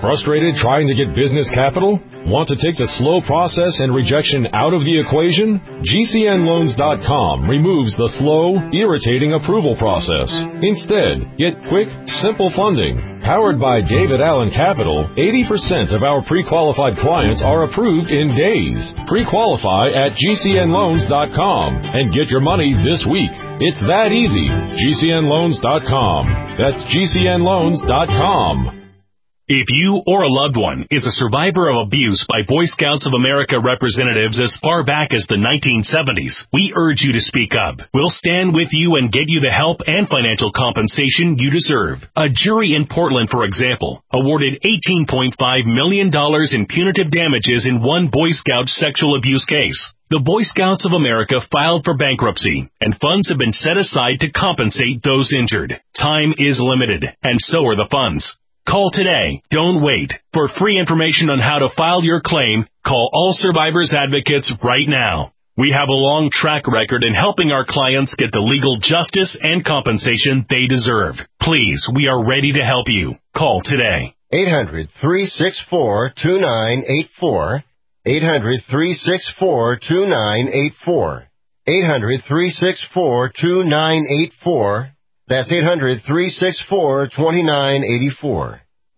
Frustrated trying to get business capital? Want to take the slow process and rejection out of the equation? G C N loans dot com removes the slow, irritating approval process. Instead, get quick, simple funding. Powered by David Allen Capital, eighty percent of our pre-qualified clients are approved in days. Pre-qualify at G C N loans dot com and get your money this week. It's that easy. G C N loans dot com. That's G C N loans dot com. If you or a loved one is a survivor of abuse by Boy Scouts of America representatives as far back as the nineteen seventies, we urge you to speak up. We'll stand with you and get you the help and financial compensation you deserve. A jury in Portland, for example, awarded eighteen point five million dollars in punitive damages in one Boy Scout sexual abuse case. The Boy Scouts of America filed for bankruptcy, and funds have been set aside to compensate those injured. Time is limited, and so are the funds. Call today. Don't wait. For free information on how to file your claim, call All Survivors Advocates right now. We have a long track record in helping our clients get the legal justice and compensation they deserve. Please, we are ready to help you. Call today. eight hundred, three six four, two nine eight four. eight hundred, three six four, two nine eight four. eight hundred, three six four, two nine eight four. That's eight hundred, three six four, two nine eight four.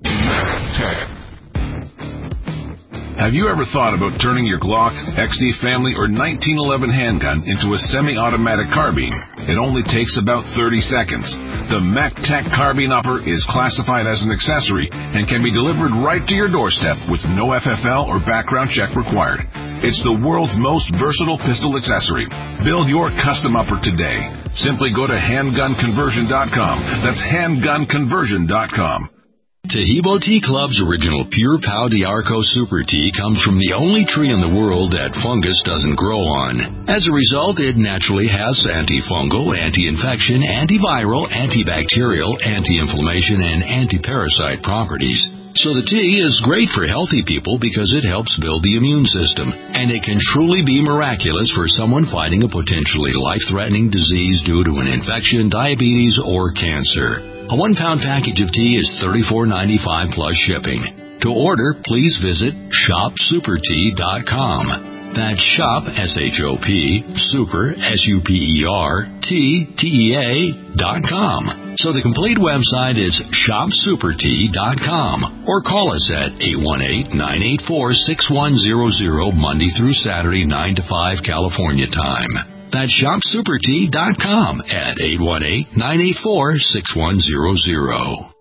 Have you ever thought about turning your Glock, X D Family, or nineteen eleven handgun into a semi-automatic carbine? It only takes about thirty seconds. The MacTac Carbine Upper is classified as an accessory and can be delivered right to your doorstep with no F F L or background check required. It's the world's most versatile pistol accessory. Build your custom upper today. Simply go to handgun conversion dot com. That's handgun conversion dot com. Tahibo Tea Club's original Pure Pau D'Arco Super Tea comes from the only tree in the world that fungus doesn't grow on. As a result, it naturally has antifungal, anti-infection, antiviral, antibacterial, anti-inflammation, and anti-parasite properties. So the tea is great for healthy people because it helps build the immune system. And it can truly be miraculous for someone fighting a potentially life-threatening disease due to an infection, diabetes, or cancer. A one-pound package of tea is thirty-four ninety-five plus shipping. To order, please visit shop super tea dot com. That's shop, S H O P, super, S U P E R, T, T E A, dot com. So the complete website is shop super tea dot com. Or call us at eight one eight, nine eight four, six one zero zero, Monday through Saturday, nine to five California time. That's shop super tea dot com at eight one eight, nine eight four, six one zero zero.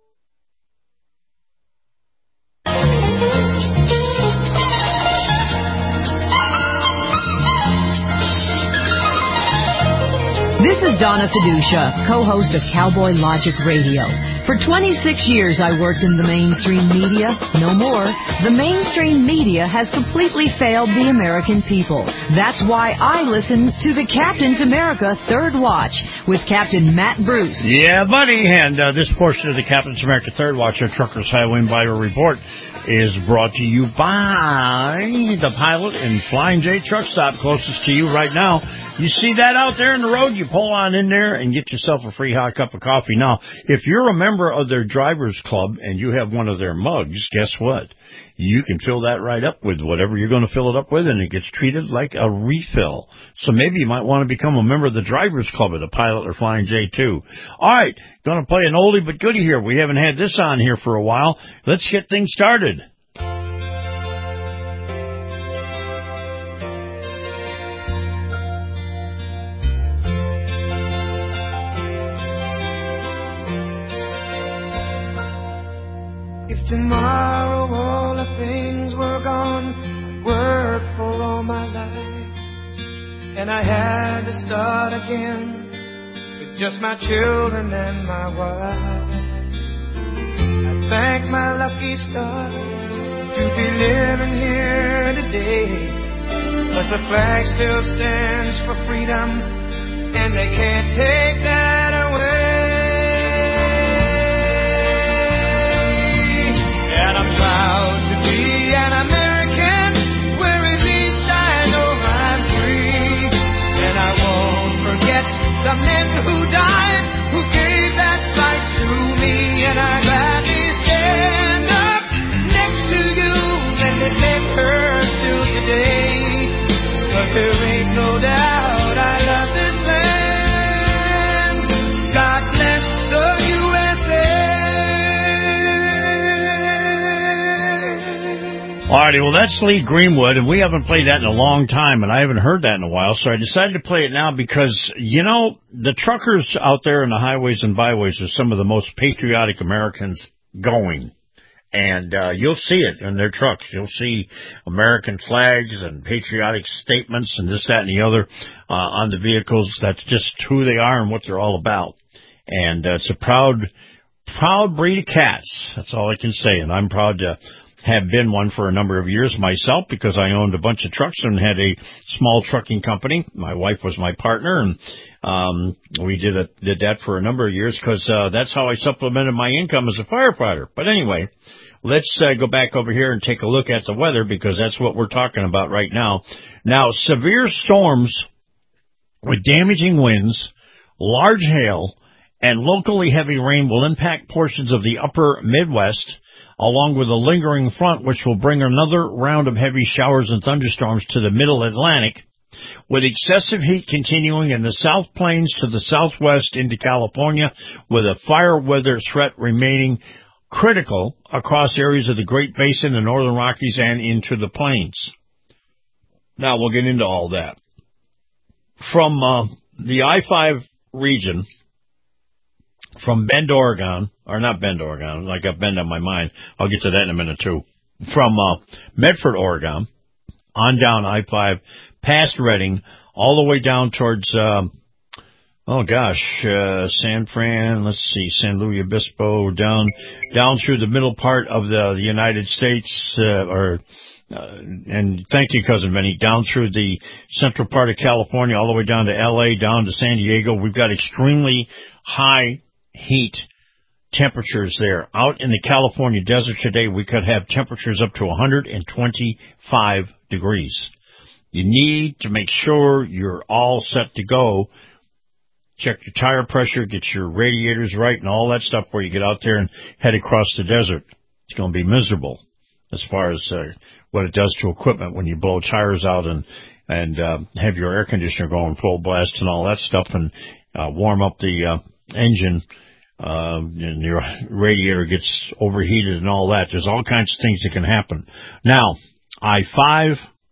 This is Donna Fiducia, co-host of Cowboy Logic Radio. For twenty-six years, I worked in the mainstream media. No more. The mainstream media has completely failed the American people. That's why I listen to the Captain's America Third Watch with Captain Matt Bruce. Yeah, buddy. And uh, this portion of the Captain's America Third Watch, our Truckers Highway Invader Report, is brought to you by the Pilot and Flying J Truck Stop closest to you right now. You see that out there in the road, you pull on in there and get yourself a free hot cup of coffee. Now, if you're a member of their drivers club and you have one of their mugs, guess what? You can fill that right up with whatever you're going to fill it up with, and it gets treated like a refill. So maybe you might want to become a member of the drivers club at the Pilot or Flying J too. All right, going to play an oldie but goodie here. We haven't had this on here for a while. Let's get things started. Tomorrow all the things were gone, I worked for all my life, and I had to start again with just my children and my wife. I thank my lucky stars to be living here today, 'cause the flag still stands for freedom, and they can't take that away. And I'm proud to be an American, where at least I know I'm free. And I won't forget the men who died, who gave that right to me. And I gladly stand up still today. 'Cause there ain't no doubt I love this land. God bless the U S A. Alrighty, well, that's Lee Greenwood, and we haven't played that in a long time, and I haven't heard that in a while, so I decided to play it now because, you know, the truckers out there in the highways and byways are some of the most patriotic Americans going. And uh, you'll see it in their trucks. You'll see American flags and patriotic statements and this, that, and the other uh, on the vehicles. That's just who they are and what they're all about. And uh, it's a proud, proud breed of cats. That's all I can say. And I'm proud to have been one for a number of years myself because I owned a bunch of trucks and had a small trucking company. My wife was my partner, and um, we did a, did that for a number of years because uh, that's how I supplemented my income as a firefighter. But anyway, let's uh, go back over here and take a look at the weather because that's what we're talking about right now. Now, severe storms with damaging winds, large hail, and locally heavy rain will impact portions of the upper Midwest, along with a lingering front which will bring another round of heavy showers and thunderstorms to the middle Atlantic, with excessive heat continuing in the South Plains to the southwest into California, with a fire weather threat remaining critical across areas of the Great Basin, the Northern Rockies, and into the plains. Now, we'll get into all that. From uh, the I five region, from Bend, Oregon, or not Bend, Oregon, I got Bend on my mind. I'll get to that in a minute, too. From uh, Medford, Oregon, on down I five, past Redding, all the way down towards, um, oh, gosh, uh, San Fran, let's see, San Luis Obispo, down down through the middle part of the, the United States, uh, or uh, and thank you, Cousin Benny, down through the central part of California, all the way down to L A, down to San Diego. We've got extremely high heat temperatures there. Out in the California desert today, we could have temperatures up to one hundred twenty-five degrees. You need to make sure you're all set to go. Check your tire pressure, get your radiators right, and all that stuff before you get out there and head across the desert. It's going to be miserable as far as uh, what it does to equipment when you blow tires out and and uh, have your air conditioner going full blast and all that stuff, and uh, warm up the uh, engine. Uh, and your radiator gets overheated and all that. There's all kinds of things that can happen. Now, I five,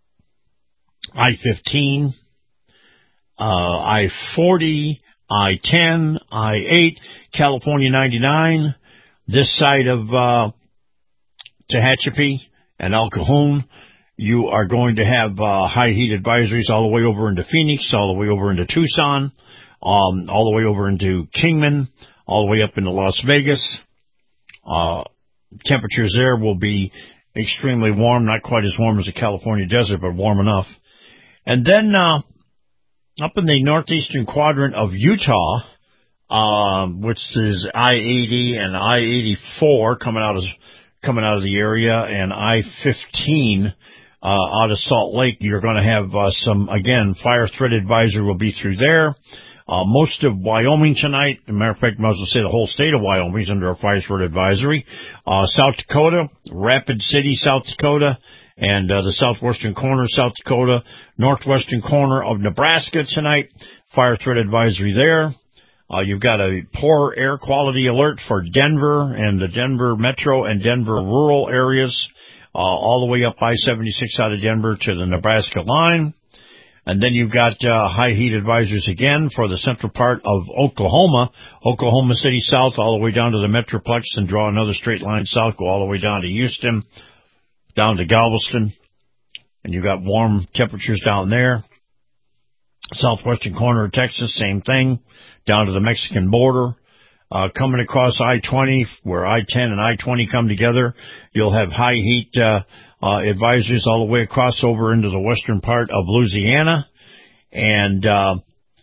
I fifteen, uh, I forty, I ten, I eight, California ninety-nine, this side of uh, Tehachapi and El Cajon, you are going to have uh, high heat advisories all the way over into Phoenix, all the way over into Tucson, um, all the way over into Kingman, all the way up into Las Vegas. Uh, temperatures there will be extremely warm, not quite as warm as the California desert, but warm enough. And then uh, up in the northeastern quadrant of Utah, uh, which is I eighty and I eighty-four coming out of coming out of the area, and I fifteen uh, out of Salt Lake, you're going to have uh, some, again, fire threat advisory will be through there. Uh, most of Wyoming tonight, as a matter of fact, I might as well say the whole state of Wyoming is under a fire threat advisory. Uh, South Dakota, Rapid City, South Dakota, and uh, the southwestern corner of South Dakota, northwestern corner of Nebraska tonight, fire threat advisory there. Uh, you've got a poor air quality alert for Denver and the Denver metro and Denver rural areas, uh, all the way up I seventy-six out of Denver to the Nebraska line. And then you've got uh, high heat advisories again for the central part of Oklahoma, Oklahoma City south, all the way down to the Metroplex, and draw another straight line south, go all the way down to Houston, down to Galveston. And you've got warm temperatures down there. Southwestern corner of Texas, same thing, down to the Mexican border. Uh, coming across I twenty, where I ten and I twenty come together, you'll have high heat uh, uh, advisories all the way across over into the western part of Louisiana. And, uh,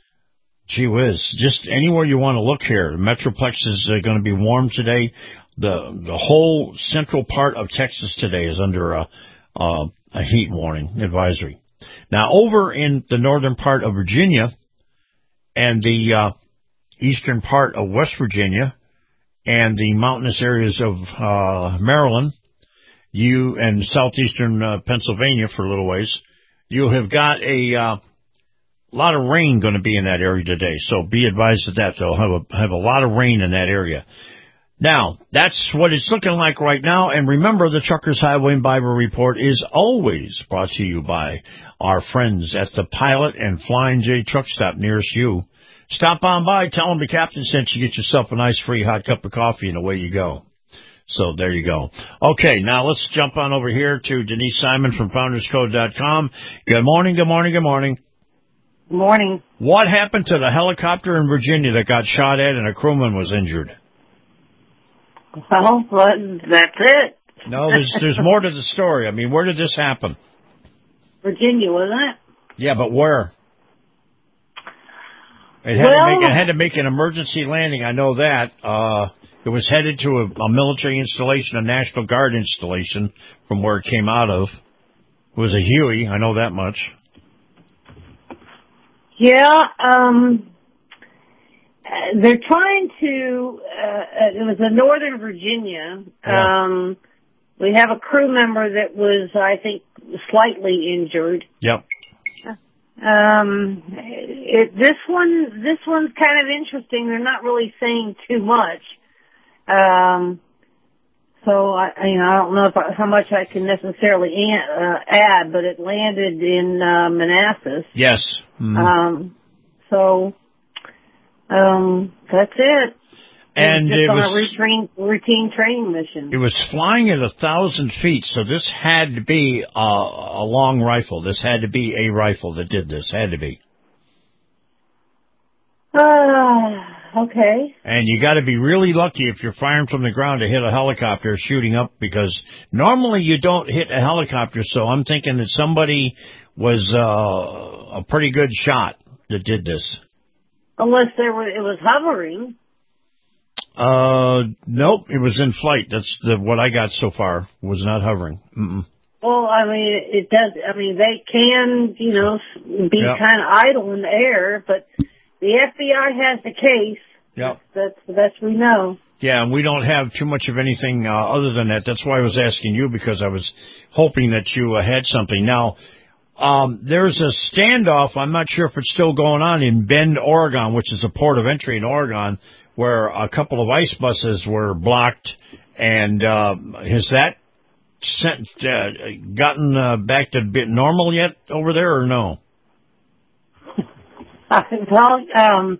gee whiz, just anywhere you want to look here. The Metroplex is uh, going to be warm today. The the whole central part of Texas today is under a, a, a heat warning advisory. Now, over in the northern part of Virginia and the uh, eastern part of West Virginia and the mountainous areas of uh, Maryland, you and southeastern uh, Pennsylvania for a little ways, you have got a uh, lot of rain going to be in that area today. So be advised of that. They'll have a, have a lot of rain in that area. Now, that's what it's looking like right now. And remember, the Truckers Highway and Bible Report is always brought to you by our friends at the Pilot and Flying J Truck Stop nearest you. Stop on by, tell them the captain sent you, get yourself a nice free hot cup of coffee, and away you go. So there you go. Okay, now let's jump on over here to Denise Simon from Founders Code dot com. Good morning, good morning, good morning. Good morning. What happened to the helicopter in Virginia that got shot at and a crewman was injured? Well, that's it. No, there's there's more to the story. I mean, where did this happen? Virginia, wasn't it? Yeah, but where? It had, well, to make, it had to make an emergency landing. I know that. Uh, it was headed to a, a military installation, a National Guard installation, from where it came out of. It was a Huey. I know that much. Yeah, um, they're trying to, uh, it was in Northern Virginia. Yeah. Um, we have a crew member that was, I think, slightly injured. Yep. Um, it, this one, this one's kind of interesting. They're not really saying too much. Um, so I, you know, I don't know if I, how much I can necessarily an, uh, add, but it landed in, uh, Manassas. Yes. Mm-hmm. Um, so, um, that's it. And it was just it on was, a routine, routine training mission. It was flying at a thousand feet, so this had to be a, a long rifle. This had to be a rifle that did this. Had to be. Uh, okay. And you got to be really lucky if you're firing from the ground to hit a helicopter shooting up, because normally you don't hit a helicopter. So I'm thinking that somebody was uh, a pretty good shot that did this. Unless there were, it was hovering. Uh, nope, it was in flight. That's the, what I got so far. Was not hovering. Mm-mm. Well, I mean, it does, I mean, they can, you know, be Yep. kind of idle in the air, but the F B I has the case. Yep. That's the best we know. Yeah, and we don't have too much of anything uh, other than that. That's why I was asking you, because I was hoping that you uh, had something. Now, um, there's a standoff. I'm not sure if it's still going on in Bend, Oregon, which is a port of entry in Oregon, where a couple of ICE buses were blocked. And uh, has that sent, uh, gotten uh, back to bit normal yet over there, or no? Well, um,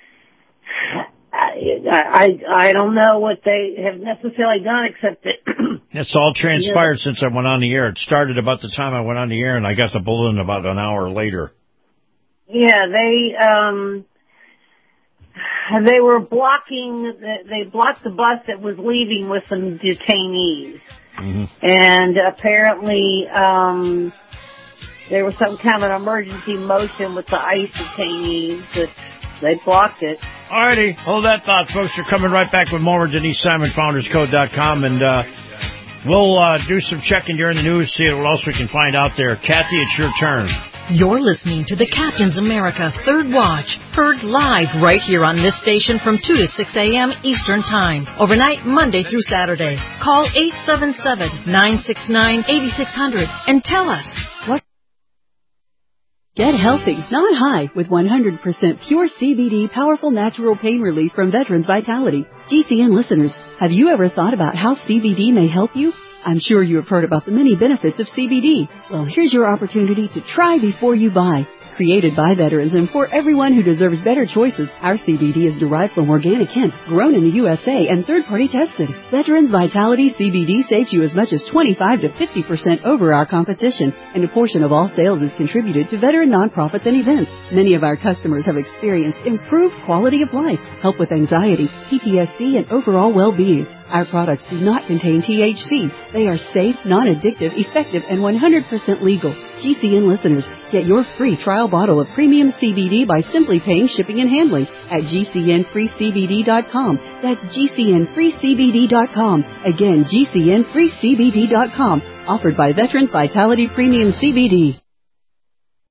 I, I I don't know what they have necessarily done, except that It's all transpired yeah. since I went on the air. It started about the time I went on the air, and I got the bulletin about an hour later. Yeah, they um they were blocking. They blocked the bus that was leaving with some detainees, mm-hmm. and apparently um there was some kind of an emergency motion with the ICE detainees that they blocked it. All righty, hold that thought, folks. You're coming right back with more with Denise Simon, Founders Code dot com, and uh, we'll uh, do some checking during the news, see what else we can find out there. Kathy, it's your turn. You're listening to the Captain's America Third Watch, heard live right here on this station from two to six a.m. Eastern Time, overnight Monday through Saturday. Call eight seven seven, nine six nine, eight six zero zero and tell us what. Get healthy, not high, with one hundred percent pure C B D powerful natural pain relief from Veterans Vitality. G C N listeners, have you ever thought about how C B D may help you? I'm sure you have heard about the many benefits of C B D. Well, here's your opportunity to try before you buy. Created by veterans and for everyone who deserves better choices, our C B D is derived from organic hemp, grown in the U S A and third-party tested. Veterans Vitality C B D saves you as much as twenty-five to fifty percent over our competition, and a portion of all sales is contributed to veteran nonprofits and events. Many of our customers have experienced improved quality of life, help with anxiety, P T S D, and overall well-being. Our products do not contain T H C. They are safe, non-addictive, effective, and one hundred percent legal. G C N listeners, get your free trial bottle of premium C B D by simply paying shipping and handling at G C N free C B D dot com. That's G C N free C B D dot com. Again, G C N free C B D dot com. Offered by Veterans Vitality Premium C B D.